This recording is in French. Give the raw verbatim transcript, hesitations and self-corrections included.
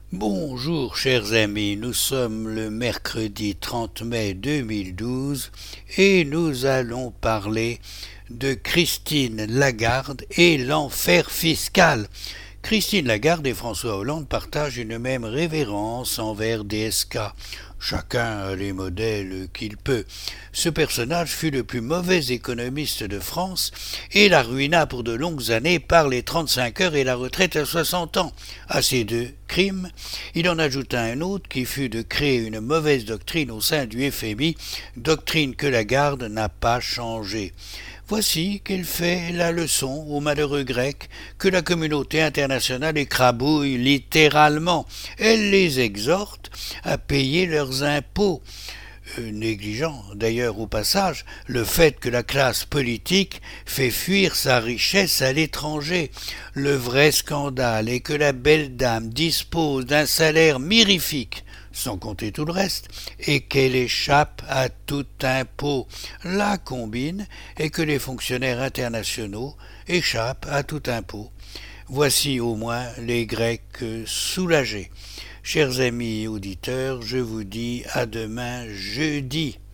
Bonjour chers amis, nous sommes le mercredi trente mai deux mille douze et nous allons parler de Christine Lagarde et l'enfer fiscal. Christine Lagarde et François Hollande partagent une même révérence envers D S K. Chacun a les modèles qu'il peut. Ce personnage fut le plus mauvais économiste de France et la ruina pour de longues années par les trente-cinq heures et la retraite à soixante ans. À ces deux crimes, il en ajouta un autre qui fut de créer une mauvaise doctrine au sein du F M I, doctrine que Lagarde n'a pas changée. Voici qu'elle fait la leçon aux malheureux Grecs que la communauté internationale écrabouille littéralement. Elle les exhorte à payer leurs impôts, euh, négligeant d'ailleurs au passage le fait que la classe politique fait fuir sa richesse à l'étranger. Le vrai scandale est que la belle dame dispose d'un salaire mirifique, sans compter tout le reste, et qu'elle échappe à tout impôt. La combine est que les fonctionnaires internationaux échappent à tout impôt. Voici au moins les Grecs soulagés. Chers amis auditeurs, je vous dis à demain jeudi.